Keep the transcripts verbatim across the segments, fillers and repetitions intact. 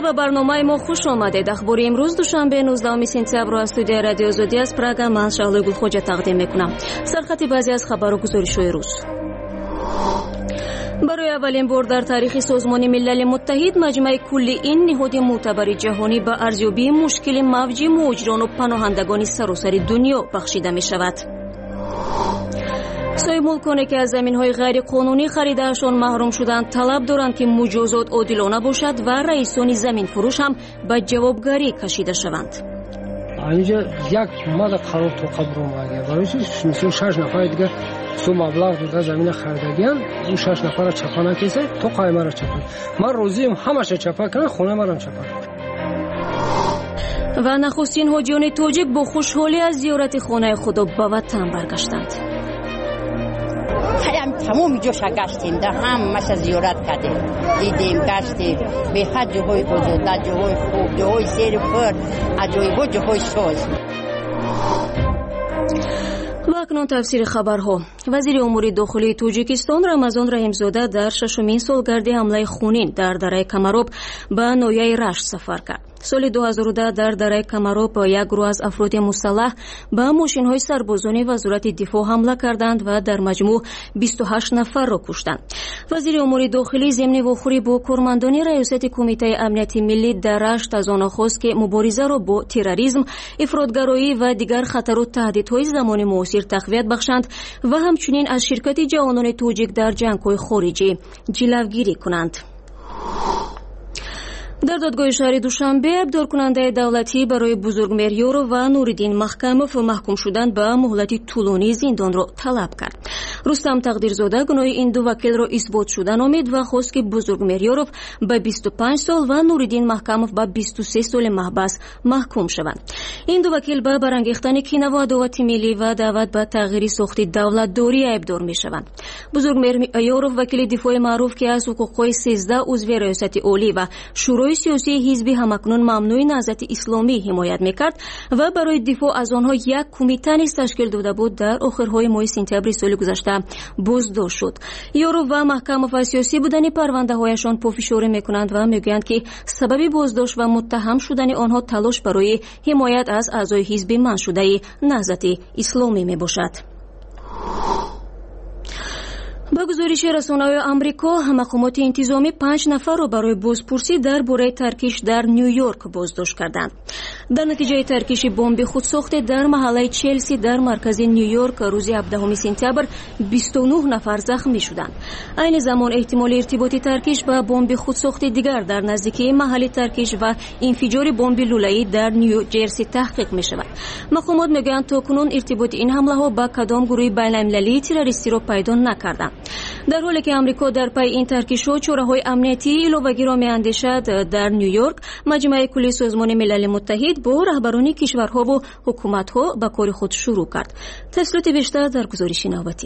به برنامه ما خوش آمدید. اخبار امروز دوشنبه نوزدهم سپتامبر از استودیو رادیو آزادی از پراگ من شعله گلخوجه تقدیم میکنم. سرخط بعضی از خبر و گزارش‌های روز. برای اولین بار در تاریخ سازمان ملل متحد مجمع کلی این نهاد معتبر جهانی به ارزیابی مشکل موج مهاجران و پناهندگان سراسر دنیا بخشیده می شود. سایر ملکانی که از زمین‌های غیر قانونی خریده‌شان محروم شدند طلب دارند که مجازات عادلانه باشد و رئیسان زمین فروش هم به جوابگاری کشیده شوند. اینجا یک ماده قرار تو قبر اومده برای چی مثلا شش نفر دیگه سو مبلغ داده زمین خریدگیان اون شش نفر چپانه کیسه تو قایمه را چپان من روزیم همش چپا کردن خونه مرا چپا و نخستین حاجیان تاجیک با خوشحالی از زیارت خانه خدا به وطن برگشتند. تمام جاش گشتیم در همش زیارت کردیم دیدیم گشتیم به حد جاهای آزاده جاهای خوب جاهای سیر پر جاهای جاهای ساز. و اکنون تفسیر خبرها. وزیر امور داخلی تاجیکستان رمضان رحیمزاده در ششمین سالگرد حمله خونین در دره کمروب به ناحیه رشت سفر کرد. سال دو هزار و ده در دره کمروب یک گروه از افراد مسلح به ماشین‌های سربازان وزارت دفاع حمله کردند و در مجموع بیست و هشت نفر را کشتند. وزیر امور داخلی ضمن واخوری با کارمندان ریاست کمیته امنیت ملی در رشت از آنها خواست که مبارزه را با تروریسم، افراطگرایی و دیگر خطر و تهدیدهای زمان معاصر تقویت بخشند و همچنین از شرکت جوانان تاجیک در جنگ‌های خارجی جلوگیری کنند. در دادگاه شهر دوشنبه ابدار کننده دولتی برای بزرگمهریار و نوریدین محکموف محکوم شدن به مهلت طولانی زندان را طلب کرد. رستم تقدیرزاده گناه این دو وکیل را اثبات شدن امید و خواست که بزرگمهریارov به بیست و پنج سال و نوریدین محکموف به بیست و سه سال محبس محکوم شوند. این دو وکیل به برانگیختن کینه و عداوت ملی و دعوت به تغییر ساخت دولتداری ابدار می شوند. بزرگمهریارov وکیل دفاع معروف که از حقوق سیزده عضو ریاست عالی و شورای سیاسی حزب همکنون ممنوع نهضت اسلامی حمایت میکرد و برای دفاع از آنها یک کمیته نیز تشکیل داده بود در آخرهای ماه سپتامبر سال گذشته بازداشت شد. یارو و محکمه و سیاسی بودن پرونده هایشان پافشاری میکنند و میگویند که سبب بازداشت و متهم شدن آنها تلاش برای حمایت از اعضای حزب منشوده نهضت اسلامی میباشد. با گزارش رسانه‌های آمریکا، مقامات انتظامی پنج نفر را برای بازپرسی درباره ترکش در نیویورک بازداشت کردند. در نتیجه ترکش بمب خودساخته در محله چلسی در مرکز نیویورک روز هفدهم سپتامبر بیست و نه نفر زخمی شدند. عین زمان احتمال ارتباط ترکش با بمب خودساخته دیگر در نزدیکی محل ترکش و انفجار بمب لوله‌ای در نیوجرسی تحقیق می‌شود. مقامات میگویند تاکنون ارتباط این حمله‌ها با کدام گروه بین‌المللی تروریستی را پیدا نکردند. در حالی که امریکا در پی این ترکیش‌ها چاره‌های امنیتی علاوه‌ای را می‌اندیشد، در نیویورک مجمع کلی سازمان ملل متحد با رهبران کشورها و حکومت‌ها به کار خود شروع کرد. تفصیلات بیشتر در گزارش نوبتی.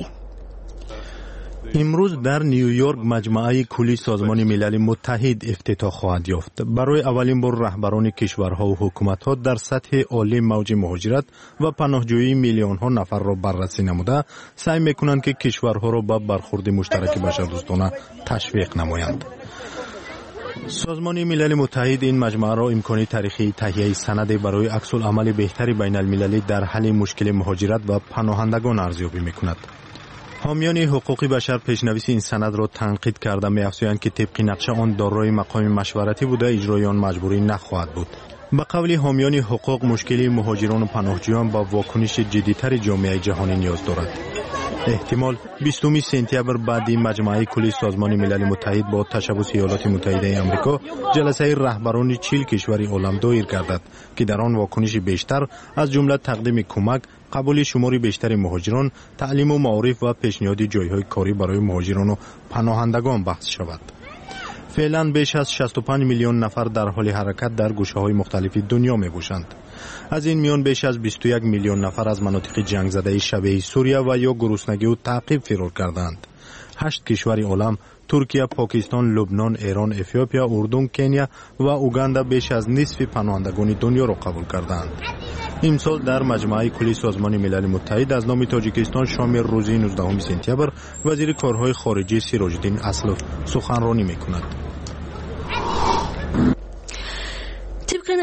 امروز در نیویورک مجمع کلی سازمان ملل متحد افتتاح خواهد یافت. برای اولین بار رهبران کشورها و حکومت‌ها در سطح عالی موج مهاجرت و پناهجویی میلیون‌ها نفر را بررسی نموده سعی می‌کنند که کشورها را به برخورد مشترک بشردوستانه تشویق نمایند. سازمان ملل متحد این مجمع را امکانی تاریخی تهیه سند برای عکس‌العمل بهتری بین المللی در حل مشکل مهاجرت و پناهندگان ارزیابی می‌کند. حامیان حقوق بشر پیشنویس این سند را تنقید کرده می‌افزایند که طبق نقشه آن دارای مقام مشورتی بوده اجرای آن مجبوری نخواهد بود. به قول حامیان حقوق مشکل مهاجران و پناهجویان با واکنش جدی‌تر جامعه جهانی نیاز دارد. احتمال بیستم سپتامبر بعدی مجمع کلی سازمان ملل متحد با تشبث ایالات متحده آمریکا جلسه رهبران چهل کشور عالم دایر گردد که در آن واکنش بیشتر از جمله تقدیم کمک، قبول شماری بیشتر مهاجران، تعلیم و معارف و پیشنهاد جایهای کاری برای مهاجران و پناهندگان بحث شود. فعلا بیش از شصت و پنج میلیون نفر در حال حرکت در گوشه‌های مختلف دنیا می‌باشند. از این میان بیش از بیست و یک میلیون نفر از مناطق جنگ زده شبیه سوریه و یا گرسنگی و تعقیب فرار کردند. هشت کشور عالم ترکیه، پاکستان، لبنان، ایران، اتیوپیا، اردن، کنیا و اوگاندا بیش از نصف پناهندگان دنیا را قبول کردند. امسال در مجمع کلی سازمان ملل متحد از نام تاجیکستان شامل روز نوزدهم سپتامبر وزیر کارهای خارجه سیراج‌الدین اسلوف سخنرانی می‌کند.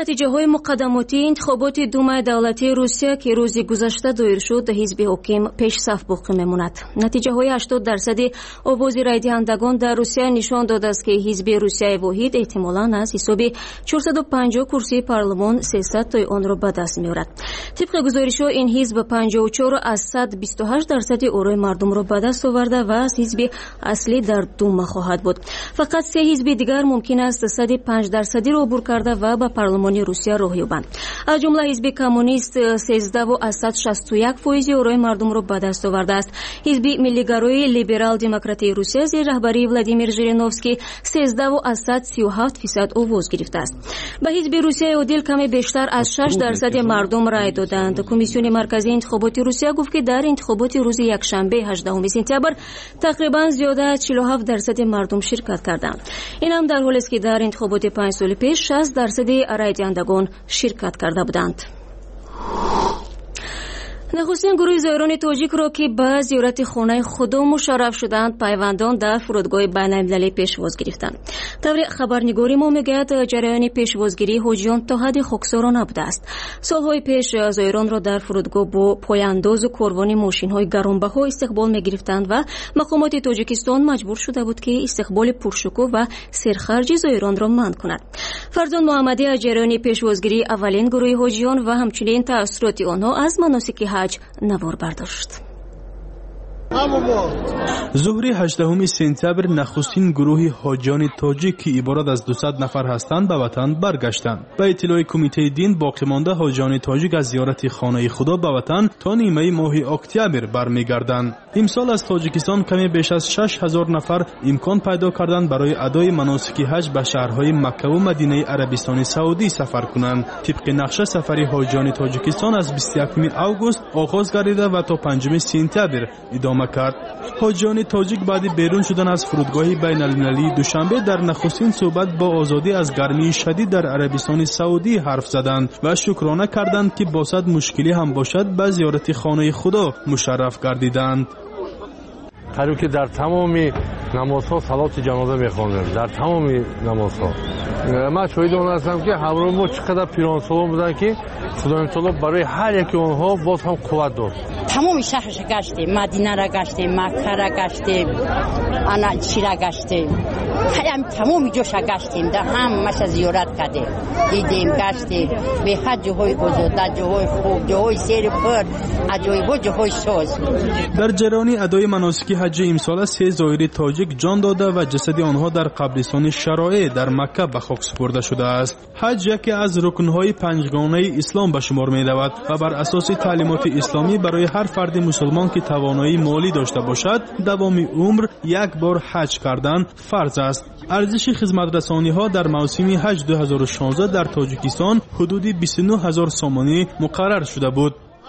натиҷаҳои муқаддамоти интихоботи думаи давлатии Русия ки рӯзи гузашта доир шуд ҳизби ҳоким пешсаф боқӣ мемонад. натиҷаҳои ҳаштод дарсади овози райдиҳандагон дар Русия нишон додааст ки ҳизби Русияи воҳид эҳтимолан аз ҳисоби чорсаду панҷоҳ курсии парлумон сесадтои онро ба даст меорад. тибқи гузоришҳо ин ҳизб панҷоҳу чор аз сад бисту ҳашт дарсади орои мардумро ба даст оварда ва аз ҳизби аслӣ дар дума хоҳад буд. фақат се ҳизби дигар мумкин аст сади панҷ дарсадиро убур карда ва ба парлумони Русия роҳ ёбанд. аз ҷумла ҳизби коммунист сездаҳу аз сад шасту як фоизи орои мардумро ба даст овардааст. ҳизби миллигарои либерал-демократии Русия зери раҳбарии Владимир Жириновский сездаҳу аз сад сию ҳафт фисад овоз гирифтааст. ба ҳизби Русияи одил каме бештар аз шаш дарсади мардум рай доданд. комиссиони марказии интихоботи Русия гуфт ки дар интихоботи рӯзи якшанбе ҳаждаҳуми сентябр тақрибан зиёда аз чилу ҳафт дарсади мардум ширкат карданд. ин ҳам дар ҳолест ки дар интихоботи панҷ соли пеш шаст дарсади райдиҳандагон ширкат карда буданд. нахустин гурӯҳи зоирони тоҷикро ки ба зиёрати хонаи худо мушарраф шуданд пайвандон дар фурудгоҳи байналмилалӣ пешвоз гирифтанд. таври хабарнигори мо мегӯяд ҷараёни пешвозгирии ҳоҷиён то ҳадди хоксорона будааст. солҳои пеш зоиронро дар фурудгоҳ бо пояндозу корвони мошинҳои гаронбаҳо истиқбол мегирифтанд ва мақомоти тоҷикистон маҷбур шуда буд ки истиқболи пуршукӯҳ ва серхарҷи зоиронро манъ кунад. фарзон муҳаммадӣ аз ҷараёни пешвозгирии аввалин гурӯҳи ҳоҷиён ва ҳамчунин таъссуроти онҳо аз маносики ҳаҷ навор бардошт. зуҳри ҳаждаҳуми сентябр нахустин гурӯҳи ҳоҷиёни тоҷик ки иборат аз дусад нафар ҳастанд ба ватан баргаштанд. ба иттилои кумитаи дин боқимонда ҳоҷиёни тоҷик аз зиёрати хонаи худо ба ватан то нимаи моҳи октябр бармегарданд. имсол аз тоҷикистон каме беш аз шаш ҳазор нафар имкон пайдо карданд барои адои маносики ҳаҷ ба шаҳрҳои Маккаву Мадинаи Арабистони Саудӣ сафар кунанд. тибқи нақша сафари ҳоҷиёни тоҷикистон аз бисту якуми август оғоз гардида ва то панҷуми сентябр идома кард. ҳоҷиёни тоҷик баъди берун шудан аз фурудгоҳи байналмилалии душанбе дар нахустин суҳбат бо озодӣ аз гармии шадид дар Арабистони Саудӣ ҳарф заданд ва шукрона карданд ки бо сад мушкилӣ ҳам бошад ба зиёрати хонаи худо мушарраф гардиданд. қариб ки дар тамоми намозҳо салоти ҷаноза мехонем, дар тамоми намозҳо. ман шоҳиди он ҳастам ки ҳамроҳи мо чӣ қадар пиронсолон буданд ки худои таоло барои ҳар яки онҳо боз ҳам қувват дод. тамоми шаҳрша гаштем, Мадинара гаштем, Маккара гаштем, ана чира гаштем. ҳам тамоми ҷоша гаштем, да ҳамаша зиёрат кардем, дидем, гаштем. беҳад ҷоҳои озода, ҷоҳои хуб, ҷоҳои сери пур, аҷоибо, ҷоҳои шоз. дар ҷараёни адои маносики ҳаҷи имсола се зоири тоҷик ҷон дода ва ҷасади онҳо дар қабристони Шароеъ дар Макка ба хок супурда шудааст. ҳаҷ яке аз рукнҳои панҷгонаи ислом ба шумор меравад ва бар асоси таълимоти исломӣ барои ҳар фарди мусулмон ки тавоноии молӣ дошта бошад давоми умр як бор ҳаҷ кардан фарз аст. арзиши хизматрасониҳо дар мавсими ҳаҷ ду ҳазору шонздаҳ дар тоҷикистон ҳудуди бисту нӯҳ ҳазор сомонӣ муқаррар шуда буд.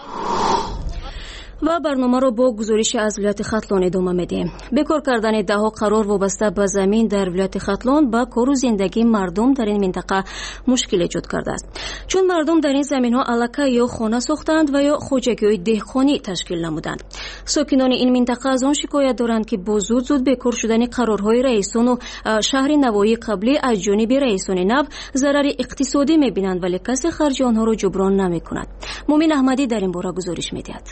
ва барномаро бо гузориши аз вилояти Хатлон идома медиҳем. бекор кардани даҳо қарор вобаста ба замин дар вилояти Хатлон ба кору зиндагии мардум дар ин минтақа мушкил эҷод кардааст. чун мардум дар ин заминҳо аллакай ё хона сохтанд ва ё хоҷагиҳои деҳқонӣ ташкил намуданд. сокинони ин минтақа аз он шикоят доранд ки бо зуд зуд бекор шудани қарорҳои раисону шаҳри навоии қаблӣ аз ҷониби раисони нав зарари иқтисодӣ мебинанд, вале касе харҷи онҳоро ҷуброн намекунад. Мумин Аҳмадӣ дар ин бора гузориш медиҳад.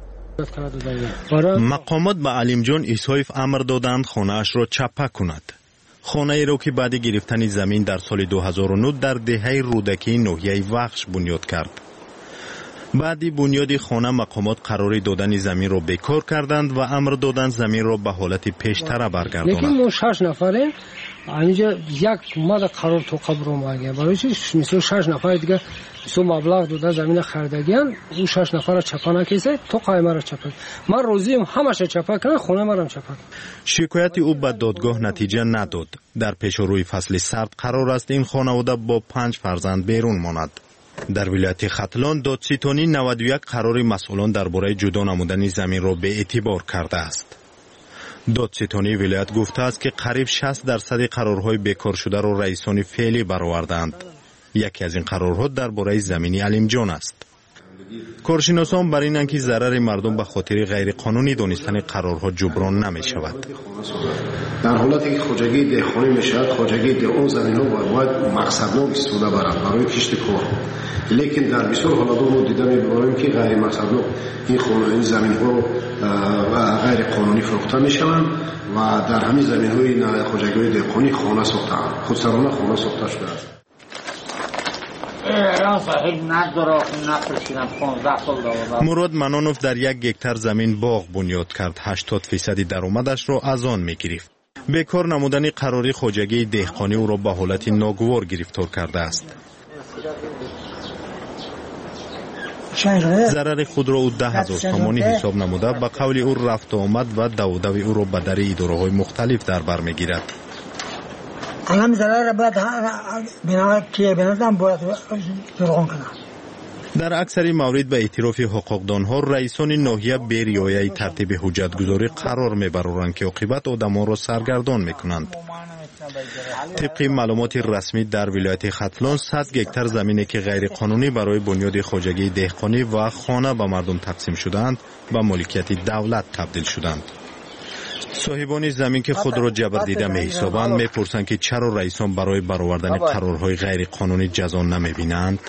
мақомот ба Алимҷон Исоев амр доданд хонаашро чапа кунад. хонаеро ки баъди гирифтани замин дар соли ду ҳазору нӯ дар деҳаи рӯдакии ноҳияи Вахш бунёд кард. баъди бунёди хона мақомот қарори додани заминро бекор карданд ва амр доданд заминро ба ҳолати пештара баргардонанд. лекин мо шаш нафаре ҳаминҷа як мада қарор то қабро магия барои чи мисол шаш нафар дига мисол маблағ дода замина харидагиян ӯ шаш нафара чапа накеса то қаймара чапа ман розиам ҳамаша чапа кунам хонамарам чапа. шикояти ӯ ба додгоҳ натиҷа надод. дар пешорӯи фасли сард қарор аст ин хонавода бо панҷ фарзанд берун монад. дар вилояти Хатлон додситонӣ наваду як қарори масъулон дар бораи ҷудо намудани заминро беэътибор кардааст. додситонии вилоят гуфтааст ки қариб шаст дарсади қарорҳои бекоршударо раисони феълӣ бароварданд. яке аз ин қарорҳо дар бораи замини Алимҷон аст. коршиносон бар инанд ки зарари мардум ба хотири ғайриқонунӣ донистани қарорҳо ҷуброн намешавад. در حالتی که خواجگی دهقانی میشود، خواجگی ده اون زمین ها باید مقصدناک استفاده برند برای کشت کار. لیکن در بسیار حالات ما دیده می‌بینیم که غیر مقصدناک این خانه این زمین ها غیر قانونی فروخته میشوند و در همین زمین های خواجگی دهقانی خانه ساختند، خودسرانه خانه ساخته شده است. مراد منانوف در یک گکتار زمین باغ بنیاد کرد. هشتاد فیصد درآمدش را از آن می‌گرفت. بیکار نمودن قراری خواجگی دهقانی او را به حالت ناگوار گرفتار کرده است. ضرر خود را او ده هزار تومانی حساب نموده به قول او رفت و آمد و دودوی او را به در اداره‌های مختلف در بر می‌گیرد. الان ضرر باید بنا که بنظرم باید درغون کنه. در اکثر موارد به اعتراف حقوقدانها رئیسان ناحیه بی رعایت ترتیب حجتگذاری قرار میبرند که عاقبت آدمان را سرگردان میکنند. طبق معلومات رسمی در ولایت ختلان صد گکتار زمینی که غیر قانونی برای بنیاد خواجگی دهقانی و خانه به مردم تقسیم شدند به مالکیت دولت تبدیل شدند. صاحبان زمین که خود را جبر دیده می حسابند می پرسند که چرا رئیسان برای برآوردن قرارهای غیر قانونی جزا نمی بینند.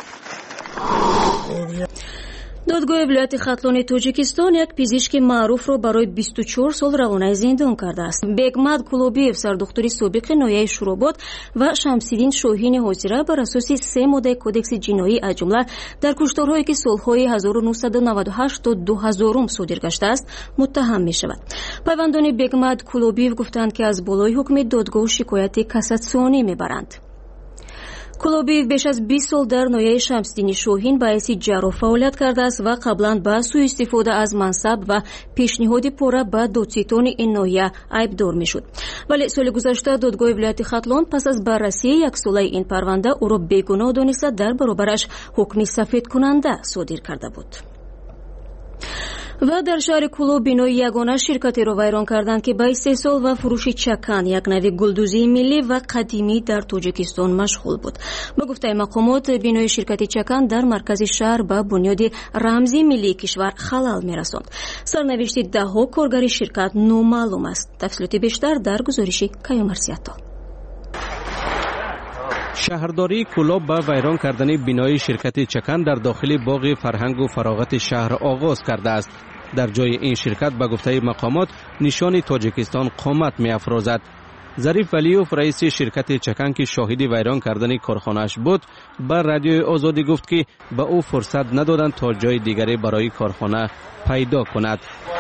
دادگاه ولایت ختلان تاجیکستان یک پزشک معروف را برای بیست و چهار سال روانه زندان کرده است. بگمد کلوبیف سردختری سابق ناحیه شوراباد و شمسیدین شاهین حاضره بر اساس سه ماده کدکس جنایی از جمله در کشتارهایی که سالهای هزار و نهصد و نود و هشت تا دو هزار صادر گشته است متهم می شود. پیوندان بگمد کلوبیف گفتند که از بالای حکم دادگاه شکایت کاساسیونی می برند. کلوبیف بیش از بیست سال در ناحیه شمسدین شاهین به حیث جراح فعالیت کرده است و قبلا به سوء استفاده از منصب و پیشنهاد پوره به دادستان این ناحیه عیبدار میشد. ولی سال گذشته دادگاه ولایت ختلان پس از بررسی یک ساله این پرونده او را بیگناه دانسته در برابرش حکم سفید کننده صادر کرده بود. و در شهر کولو بینای یگانه شرکتی را ویران کردند که به استحصال و فروش چکن یک نوع گلدوزی ملی و قدیمی در تاجیکستان مشغول بود. به گفته مقامات بینای شرکت چکن در مرکز شهر به بنیاد رمزی ملی کشور خلل می‌رساند. سرنوشت ده‌ها کارگر شرکت نامعلوم است. تفصیلات بیشتر در گزارش کیامرسیاتا. شهرداری کولو با ویران کردن بینای شرکت چکن در داخل باغ فرهنگ و فراغت شهر آغاز کرده است. در جای این شرکت به گفته مقامات نشان تاجیکستان قامت می افرازد. ظریف ولیوف رئیس شرکت چکن که شاهد ویران کردن کارخانه‌اش بود به رادیو آزادی گفت که به او فرصت ندادند تا جای دیگری برای کارخانه پیدا کند.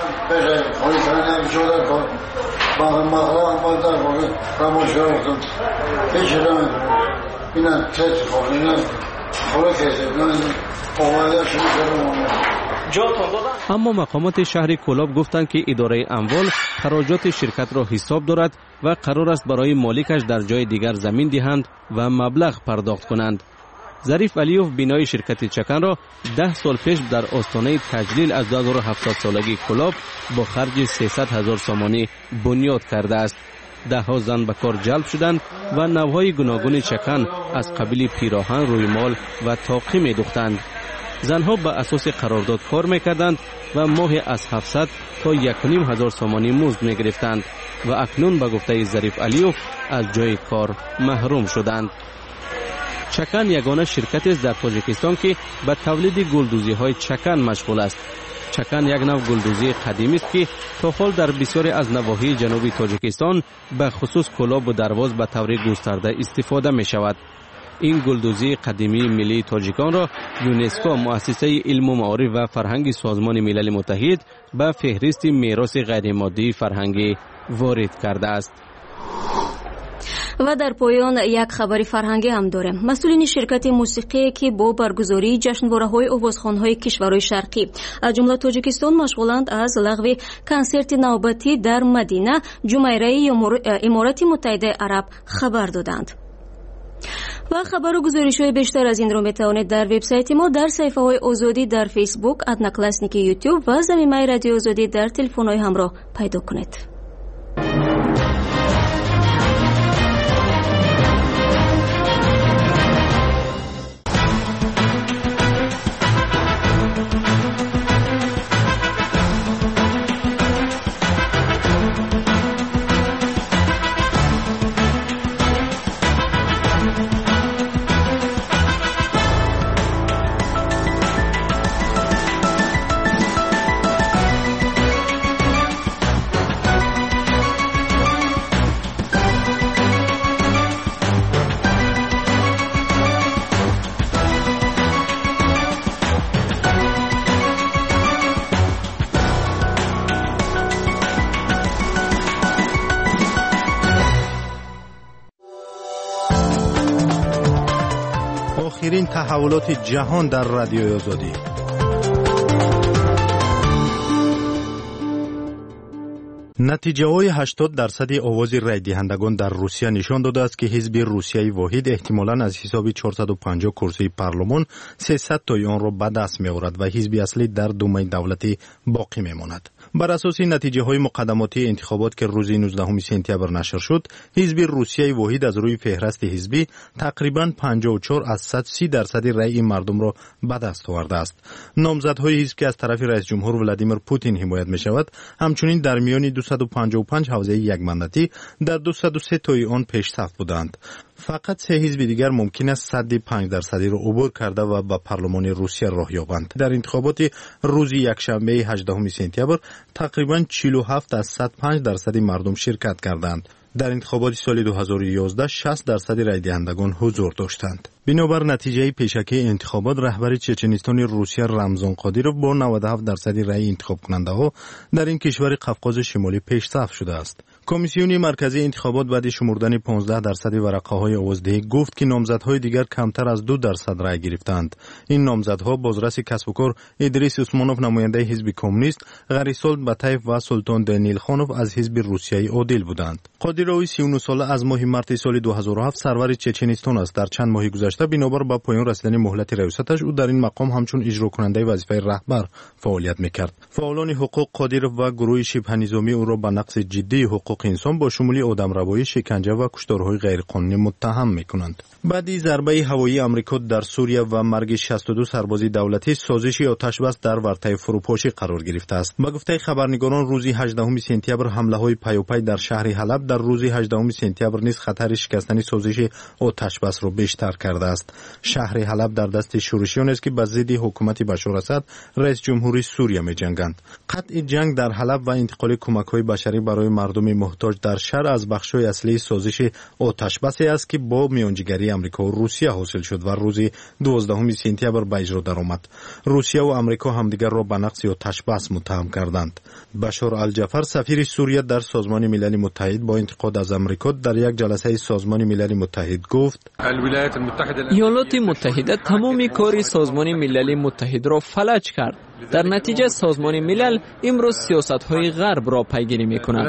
اما مقامات شهر کولاب گفتند که اداره اموال خراجات شرکت را حساب دارد و قرار است برای مالکش در جای دیگر زمین دهند و مبلغ پرداخت کنند. ظریف علیوف بینای شرکت چکن را ده سال پیش در آستانه تجلیل از دو هزار و هفتصد سالگی کولاب با خرج سیصد هزار سامانی بنیاد کرده است. ده ها زن به کار جلب شدند و نوهای گوناگون چکن از قبیل پیراهن، رویمال و طاقی می دوختند. زنها به اساس قرارداد کار میکردند و ماه از هفتصد تا یک و نیم هزار سامانی مزد میگرفتند و اکنون به گفته ظریف علیوف از جای کار محروم شدند. چکن یگانه شرکتی است در تاجیکستان که به تولید گلدوزی های چکن مشغول است. چکن یک نوع گلدوزی قدیمی است که تا حال در بسیاری از نواحی جنوبی تاجیکستان به خصوص کولاب و درواز به طور گسترده استفاده می شود. این گلدوزی قدیمی ملی تاجیکان را یونسکو مؤسسه علم و معارف و فرهنگ سازمان ملل متحد به فهرست میراث غیرمادی فرهنگی وارد کرده است. و در پایان یک خبری فرهنگی هم داریم. مسئولین شرکت موسیقی که با برگزاری جشنواره‌های آوازخوان‌های کشورهای شرقی از جمله تاجیکستان مشغولند از لغو کنسرت نوبتی در مدینه جمهوری امارات متحده عرب خبر دادند. و خبر و گزارش‌های بیشتر از این رو میتوانید در وبسایت ما در صفحه‌های آزادی در فیسبوک، ادناکلاسنیک یوتیوب و زمینه رادیو آزادی در تلفن‌های همراه پیدا کنید. آخرین تحولات جهان در رادیوی آزادی. نتیجه های هشتاد درصد آواز رای دهندگان در روسیه نشان داده است که حزب روسیه واحد احتمالاً از حساب چهارصد و پنجاه کرسی پارلمان سیصد تای آن را به دست می آورد و حزب اصلی در دومه دولتی باقی می ماند. بر اساس نتیجه های مقدماتی انتخابات که روز نوزدهم سپتامبر نشر شد، حزب روسیه واحد از روی فهرست حزبی تقریباً پنجاه و چهار از صد و سی درصد رای مردم را به دست آورده است. نامزدهای حزب که از طرف رئیس جمهور ولادیمیر پوتین حمایت می شود، همچنین در میان دویست و پنجاه و پنج حوزه یک مانداتی در دویست و سه تای آن پیشصف بودند. فقط سه حزب دیگر ممکن است صد و پنج درصدی را عبور کرده و به پارلمان روسیه راه یابند. در انتخابات روز یکشنبه هجدهم سپتامبر تقریباً چهل و هفت از صد و پنج درصد مردم شرکت کردند. در انتخابات سال دو هزار و یازده شصت درصد رای دهندگان حضور داشتند. بنابر نتیجه پیشکی انتخابات، رهبر چچنستان روسیه رمضان قادیروف با نود و هفت درصد رای انتخاب کننده ها در این کشور قفقاز شمالی پیشصف شده است. کمیسیون مرکزی انتخابات بعد شمردن پانزده درصد ورقه های آوازدهی گفت که نامزدهای دیگر کمتر از دو درصد رای گرفتند. این نامزدها بازرس کسب و کار ادریس عثمانوف نماینده حزب کمونیست، غریسولد باتایف و سلطان دانیل خانوف از حزب روسیه عادل بودند. قادیروف سی و نه ساله از ماه مارس سال دو هزار و هفت سرور چچنستان است. در چند ماه گذشته بنابر به پایان رسیدن مهلت ریاستش او در این مقام همچون اجرا کننده وظیفه رهبر فعالیت میکرد. فعالان حقوق قادیروف و گروه شبه نظامی او را به نقض جدی حقوق انسان با شمول آدمروایی، شکنجه و کشتارهای غیرقانونی متهم میکنند. بعد ضربه هوایی آمریکا در سوریه و مرگ شصت و دو سرباز دولتی، سازش آتشبس در ورطه فروپاشی قرار گرفته است. با گفته خبرنگاران، روز هجدهم سپتامبر حمله های پیاپی در شهر حلب در روز هجدهم سپتامبر نیز خطر شکستن سازش آتشبس را بیشتر کرده است. شهر حلب در دست شورشیان است که به ضد حکومت بشار اسد، رئیس جمهوری سوریه می‌جنگند. قطع جنگ در حلب و انتقال کمک‌های بشری برای مردم محتاج در شهر از بخش‌های اصلی سازش آتشبسی است که با میانجیگری آمریکا و روسیه حاصل شد و روز دوازدهم سپتامبر به اجرا درآمد. روسیه و آمریکا همدیگر را به نقض آتشبس متهم کردند. بشار الجعفر، سفیر سوریه در سازمان ملل متحد، با انتقاد از آمریکا در یک جلسه سازمان ملل متحد گفت: ایالات متحده تمام کار سازمان ملل متحد را فلج کرد. در نتیجه سازمان ملل امروز سیاست‌های غرب را پیگیری می‌کند.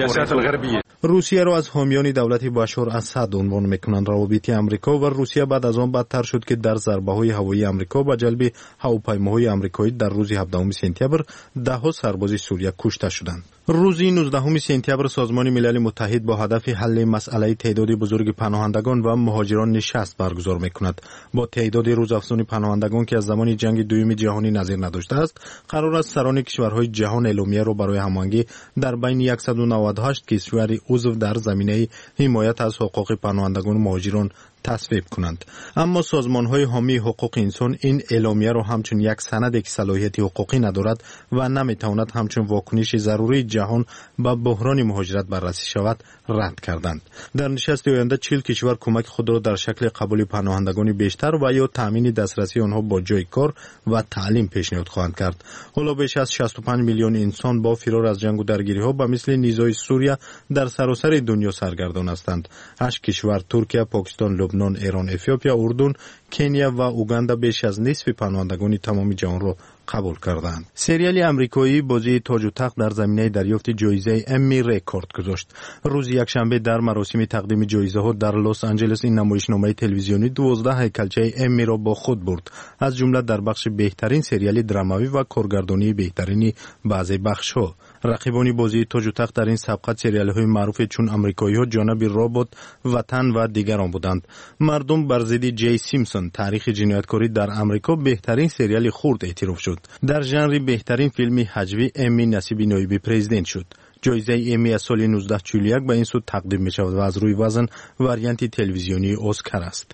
روسیه را از حامیان دولت بشار اسد عنوان می‌کنند. روابط آمریکا و روسیه بعد از آن بدتر شد که در ضربه‌های هوایی آمریکا به جلب هواپیماهای آمریکایی در روز هفدهم سپتامبر ده سرباز سوریه کشته شدند. روز نوزدهم سپتامبر سازمان ملل متحد با هدف حل مسئله تعداد بزرگ پناهندگان و مهاجران نشست برگزار می‌کند. با تعداد روزافزون پناهندگان که از زمان جنگ دوم جهانی نظیر نداشته است، قرار است سران کشورهای جهان اعلامیه را برای هماهنگی در بین صد و نود و هشت کشور عضو در زمینه حمایت از حقوق پناهندگان و مهاجران تصویب کنند. اما سازمان‌های حامی حقوق انسان این اعلامیه را همچون یک سند که صلاحیت حقوقی ندارد و نمی‌تواند همچون واکنش ضروری جهان به بحران مهاجرت بررسی شود رد کردند. در نشست آینده چهل کشور کمک خود را در شکل قبول پناهندگان بیشتر و یا تامین دسترسی آنها با جای کار و تعلیم پیشنهاد خواهند کرد. حالا بیش از شصت و پنج میلیون انسان با فرار از جنگ و درگیری‌ها به مثل نیزهای سوریه در سراسر دنیا سرگردان هستند. هشت کشور ترکیه، پاکستان، لبنان، ایران، اتیوپیا، اردن، کنیا و اوگاندا بیش از نصف پناهندگان تمام جهان را قبول کردند. سریال آمریکایی بازی تاج و تخت در زمینه دریافت جایزه امی رکورد گذاشت. روز یکشنبه در مراسم تقدیم جایزه ها در لس آنجلس این نمایشنامه تلویزیونی دوازده هیکلچه امی را با خود برد، از جمله در بخش بهترین سریال درامایی و کارگردانی بهترین بعضی بخش ها. رقیبان بازی تاج و تخت در این سبقت سریال‌های معروف چون آمریکایی ها جانب رابط، وطن و دیگران بودند. مردم بر ضد جی سیمپسون، تاریخ جنایتکاری در آمریکا، بهترین سریال خرد اعتراف شد. در ژانر بهترین فیلم هجوی امی نصیب نایب پرزیدنت شد. جایزه امی از سال نوزده چهل و یک به این سو تقدیم می شود و از روی وزن واریانت تلویزیونی اسکار است.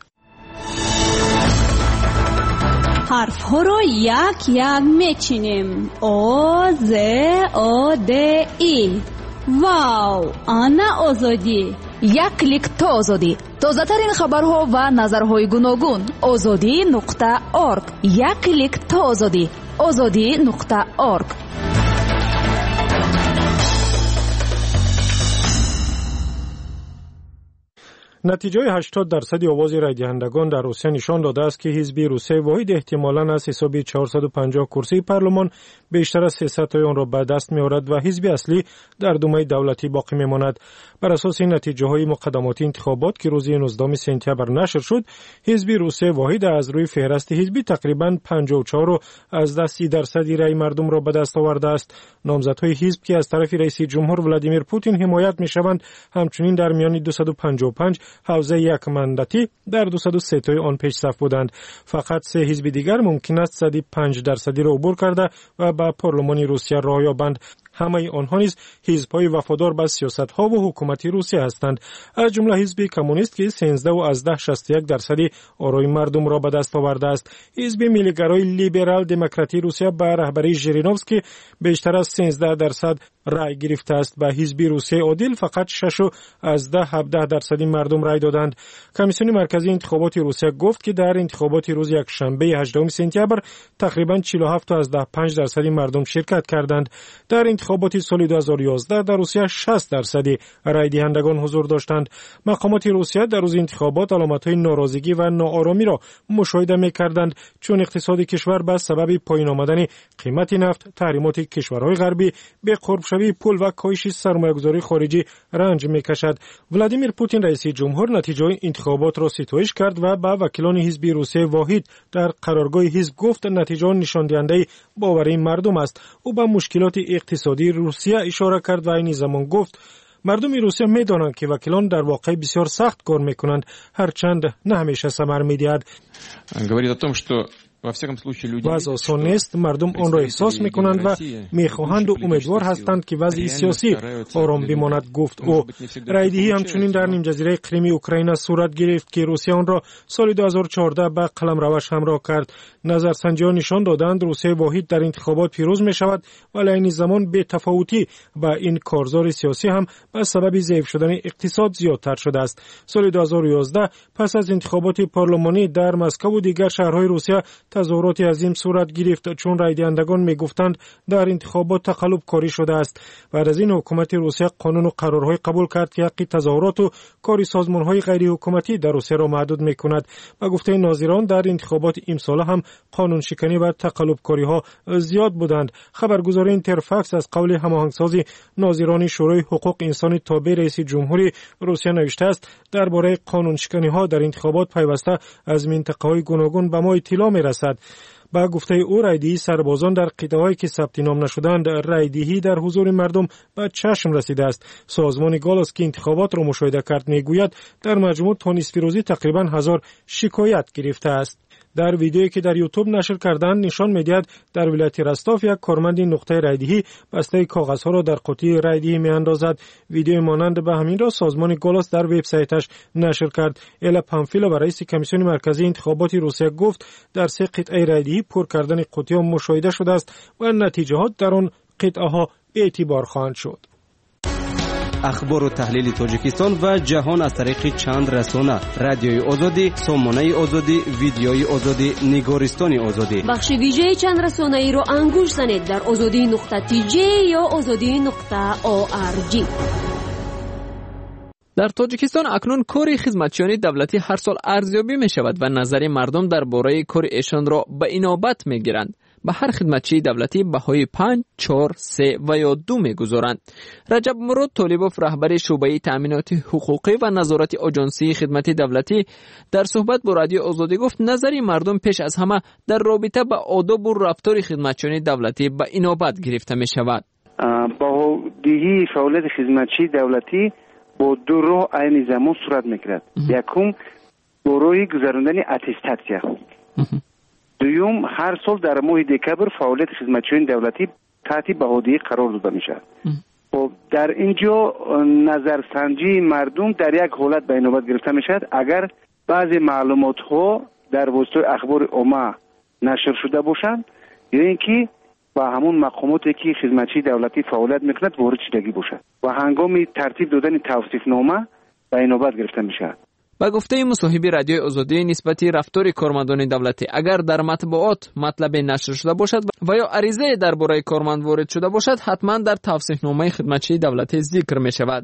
حرف ها رو یک یک میچینیم. او ز او د ای. واو، آنا آزادی. یک کلیک تا آزادی. تازه ترین خبرها و نظرهای گوناگون. آزادی نقطه ارگ. یک کلیک تا آزادی. آزادی نقطه ارگ. نتیجه هشتاد درصد آواز رای دهندگان در روسیه نشان داده است که حزب روسیه واحد احتمالاً از حساب چهارصد و پنجاه کرسی پارلمان بیشتر از سیصد آن را به دست می‌آورد و حزب اصلی در دومه دولتی باقی می‌ماند. بر اساس نتیجه‌های مقدماتی انتخابات که روز نوزدهم سپتامبر نشر شد، حزب روسیه واحد از روی فهرست حزبی تقریباً پنجاه و چهار از سی درصد رای مردم را به دست آورده است. نامزدهای حزب که از طرف رئیس جمهور ولادیمیر پوتین حمایت می‌شوند، همچنین در میان دویست و پنجاه و پنج حوزه یک مندتی در دویست و سه تای آن پیش صف بودند. فقط سه حزب دیگر ممکن است صد و پنج درصدی را عبور کرده و به پارلمان روسیه راه یابند. همه آنها نیز حزب‌های وفادار به سیاست‌ها و حکومت روسیه هستند، از جمله حزب کمونیست که سیزده و از ده شصت و یک درصدی آرای مردم را به دست آورده است. حزب ملی‌گرای لیبرال دموکراتی روسیه به رهبری ژیرینوفسکی بیشتر از سیزده درصد رای گرفته است. به حزب روسیه عادل فقط شش از ده هفده درصدی مردم رای دادند. کمیسیون مرکزی انتخابات روسیه گفت که در انتخابات روز یکشنبه هجدهم سپتامبر تقریباً چهل و هفت از ده و پنج درصدی مردم شرکت کردند. در انتخابات سال دو هزار و یازده در روسیه شصت درصدی رای دهندگان حضور داشتند. مقامات روسیه در روز انتخابات علامت‌های ناراضگی و ناآرامی را مشاهده می‌کردند، چون اقتصاد کشور به سبب پایین آمدن قیمت نفت، تحریمات کشورهای غربی، به قرب شوی پول و کاهش سرمایه‌گذاری خارجی رنج می‌کشد. ولادیمیر پوتین رئیس جمهور نتیجه انتخابات را ستایش کرد و به وکیلان حزب روسیه واحد در قرارگاه حزب گفت نتیجه نشان دهنده باوری مردم است. او به مشکلات اقتصادی روسیه اشاره کرد و این زمان گفت مردم روسیه می‌دانند که وکیلان در واقع بسیار سخت کار می‌کنند، هرچند نه همیشه ثمر می‌دهد. وضع آسان نیست، مردم آن را احساس می‌کنند و می‌خواهند و امیدوار هستند که وضع سیاسی آرام بماند، گفت او. رایدهی همچنین در نیمجزیره کریم اوکراین صورت گرفت که روسیه آن را سال دو هزار و چهارده به قلمروش همراه کرد. نظرسنجی‌ها نشان دادند روسیه واحد در انتخابات پیروز می‌شود، ولی این زمان به تفاوتی با این کارزار سیاسی هم به سبب ضعیف شدن اقتصاد زیادتر شده است. سال دو هزار و یازده پس از انتخابات پارلمانی در مسکو و دیگر شهرهای روسیه تظاهرات عظیم صورت گرفت، چون رای دهندگان میگفتند در انتخابات تقلب کاری شده است. بعد از این حکومت روسیه قانون و قرارهای قبول کرد که حق تظاهرات و کار سازمان‌های غیر حکومتی در روسیه را محدود می‌کند. با گفته ناظران در انتخابات امسال هم قانون شکنی و تقلب کاری‌ها زیاد بودند. خبرگزاری اینترفاکس از قول هماهنگساز ناظران شورای حقوق انسانی تابع رئیس جمهوری روسیه نوشته است درباره قانون شکنی‌ها در انتخابات پیوسته از منطقه‌های گوناگون به ما اطلاع می‌رسد. با گفته او رایدهی سربازان در قطعه‌هایی که ثبت نام نشدند رایدهی در حضور مردم به چشم رسیده است. سازمان گالاس که انتخابات را مشاهده کرد میگوید در مجموع تا نصف روزی تقریباً هزار شکایت گرفته است. در ویدیویی که در یوتیوب نشر کردند نشان می‌دهد در ولایت رستاف یک کارمند نقطه رایدهی بسته کاغذها را در قوطی رایدهی می‌اندازد. ویدیو مانند به همین را سازمان گالاس در وبسایتش نشر کرد. الا پامفیلا و رئیس کمیسیون مرکزی انتخابات روسیه گفت در سه قطعه رایدهی پر کردن قوطی‌ها مشاهده شده است و نتیجه‌ها در آن قطعه‌ها به اعتبار خواهند شد. اخبار و تحلیل تاجیکستان و جهان از طریق چند رسانه: رادیوی آزادی، سامانه آزادی، ویدیوی آزادی، نگارستان آزادی. بخش ویژه چند رسانه ای را انگوش زنید در آزادی نقطه تی جی یا آزادی نقطه او آر جی. در تاجیکستان اکنون کار خدمتچیان دولتی هر سال ارزیابی می شود و نظر مردم درباره کار ایشان را به اینابت می گیرند. به هر خدمتچی دولتی بهای پنج، چهار، سه و یا دو می گذارند. رجب مراد طالبوف رهبر شعبه تأمینات حقوقی و نظارت آژانسی خدمت دولتی در صحبت با رادیو آزادی گفت نظر مردم پیش از همه در رابطه با آداب و رفتار خدمتچیان دولتی به اینابت گرفته می شود. بهادهی فعالیت خدمتچی دولتی با دو راه عین زمان صورت میگیرد. یکم با راه گذراندن اتستاتیا. دوم هر سال در ماه دکبر فعالیت خدمتچیان دولتی تحت بهادهی قرار داده میشه. خب در اینجا نظرسنجی مردم در یک حالت به نوبت گرفته میشد. اگر بعضی معلومات ها در وسط اخبار عامه نشر شده باشند یا اینکه با همون مقاماتی که خدمتچی دولتی فعالیت میکند وارد شدگی باشد و هنگام ترتیب دادن توصیفنامه به نوبت گرفته میشد. با گفته مصاحب رادیو آزادی نسبت رفتار کارمندان دولتی اگر در مطبوعات مطلب نشر شده باشد و یا عریضه درباره کارمند وارد شده باشد حتما در توصیفنامه خدمتچی دولتی ذکر می شود.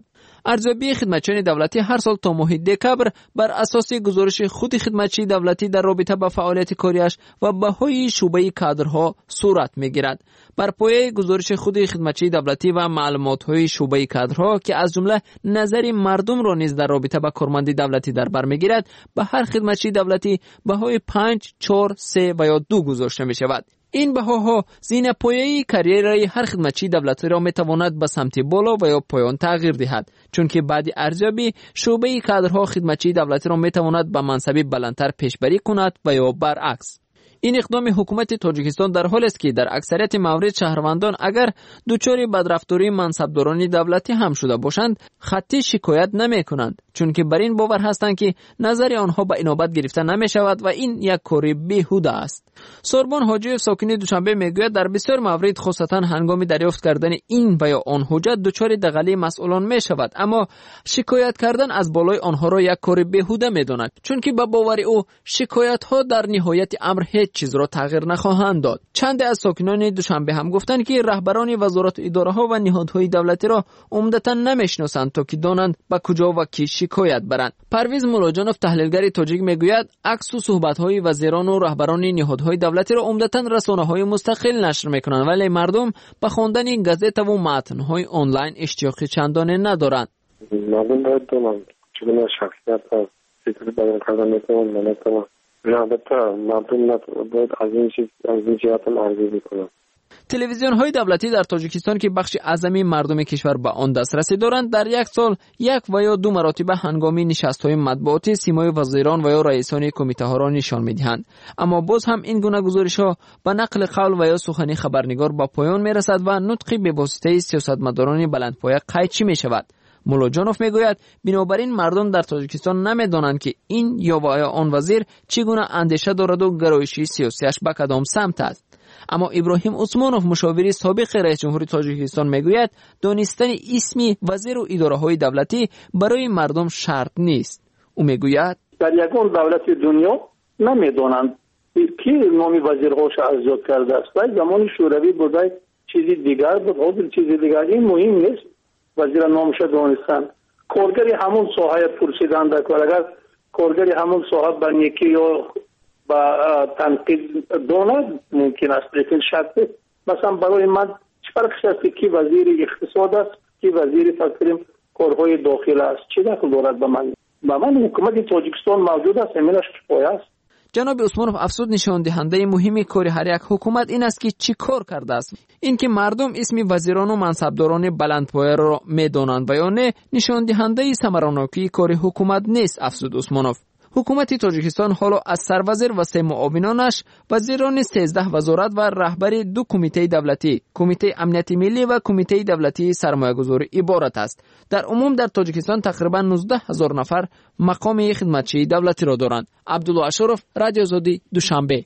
ارزیابی خدمتچیان دولتی هر سال تا ماه دکبر بر اساس گزارش خود خدمتچی دولتی در رابطه با فعالیت کاریش و بهای شعبه کادرها صورت میگیرد. بر پایه گزارش خود خدمتچی دولتی و معلومات‌های شعبه کادرها که از جمله نظر مردم را نیز در رابطه با کارمندی دولتی در بر میگیرد، به هر خدمتچی دولتی بهای پنج، چهار، سه و یا دو گذاشته می شود. این بهاها زین پایه کاریری هر خدمتچی دولتی را میتواند به سمت بالا و یا پایان تغییر دهد، چون که بعد ارزیابی شعبه کادرها خدمتچی دولتی را میتواند به منصب بلندتر پیشبری کند و یا برعکس. این اقدام حکومت تاجیکستان در حالی است که در اکثریت موارد شهروندان اگر دچار بدرفتاری منصبداران دولتی هم شده باشند خطی شکایت نمی کنند، چون که بر این باور هستند که نظر آنها به اینابت گرفته نمی شود و این یک کار بیهوده است. سوربان حاجی ساکن دوشنبه میگوید در بسیار موارد خاصتا هنگام دریافت کردن این و یا آن حجت دچار دغلی مسئولان می شود، اما شکایت کردن از بالای آنها را یک کار بیهوده می داند، چون که به باور او شکایت ها در نهایت امر هیچ چیز را تغییر نخواهند داد. چند از ساکنان دوشنبه هم گفتند که رهبران وزارت اداره ها و نهادهای دولتی را عمدتا نمیشناسند تا که دانند به کجا و کی شکایت برند. پرویز مولاجانوف تحلیلگر تاجیک میگوید عکس و صحبت های وزیران و رهبران نهادهای دولتی را عمدتا رسانه های مستقل نشر میکنند، ولی مردم به خواندن گازت و متن های آنلاین اشتیاق چندانه ندارند. مردم باید دونند چگونه شخصیت ها فکر بیان کردن میتوان یا نتوان. البته مردم باید از این چیز از این جهت ارزیابی کنند. تلویزیون های دولتی در تاجیکستان که بخش اعظمی مردم کشور به آن دسترسی دارند در یک سال یک و یا دو مرتبه هنگامی نشست های مطبوعاتی سیمای وزیران و یا رئیسان کمیته ها را نشان میدهند، اما باز هم این گونه گزارش ها به نقل قول و یا سخن خبرنگار با پایان میرسد و نطقی به واسطه سیاستمداران بلندپایه قیچی می شود. مولاجانوف میگوید بنابراین مردم در تاجیکستان نمیدانند که این یا و یا آن وزیر چگونه اندیشه دارد و گرایشی سیاسیش به کدام سمت است. اما ابراهیم عثمانوف مشاوری سابق رئیس جمهور تاجیکستان میگوید دانستن اسمی وزیر و اداره های دولتی برای مردم شرط نیست. او میگوید در یگان دولت دنیا نمیدانند کی نامی وزیرهاش ارزیابی کرده است. در زمان شوروی بوده چیزی دیگر بود، چیزی دیگر. این مهم نیست وزیر نامش دانستن. کارگری همون ساحه پرسیدن در کار، اگر کارگری همون ساحه به یکی یا با تنقید داند ممکن است، لیکن شرط مثلا برای من چه فرقی است که وزیر اقتصاد است کی وزیر فکر کارهای داخل است، چه دخل دارد به من؟ به من حکومت تاجیکستان موجود است، همینش کفایه است. جناب عثمانوف افزود نشان دهنده مهمی کار هر یک حکومت این است که چی کار کرده است. این که مردم اسم وزیران و منصبداران بلندپایه را میدانند و یا نه نشان دهنده ثمراناکی کار حکومت نیست. افزود عثمانوف حکومت تاجیکستان حالا از سروزیر و سه معاونانش، وزیران سیزده وزارت و رهبر دو کمیته دولتی، کمیته امنیت ملی و کمیته دولتی سرمایه‌گذاری عبارت است. در عموم در تاجیکستان تقریبا نوزده هزار نفر مقام خدمتچی دولتی را دارند. عبدالله اشرف، رادیو آزادی، دوشنبه.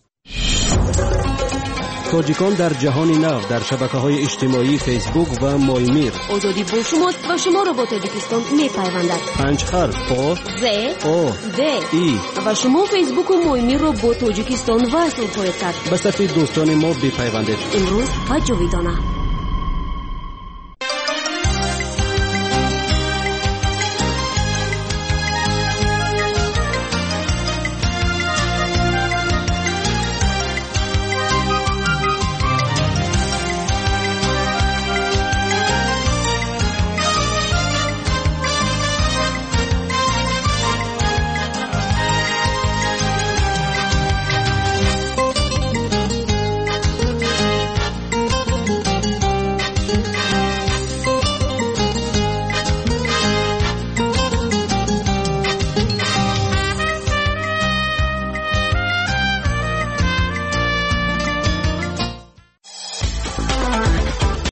تاجیکان در جهان نو در شبکه‌های اجتماعی فیسبوک و مایمیر. آزادی با شماست و شما را با تاجیکستان می‌پیوندد. پنج حرف آ ز آ د ای و شما فیسبوک و مایمیر را با تاجیکستان وصل خواهید کرد. به صفحه دوستان ما بپیوندید. امروز و جاویدانه.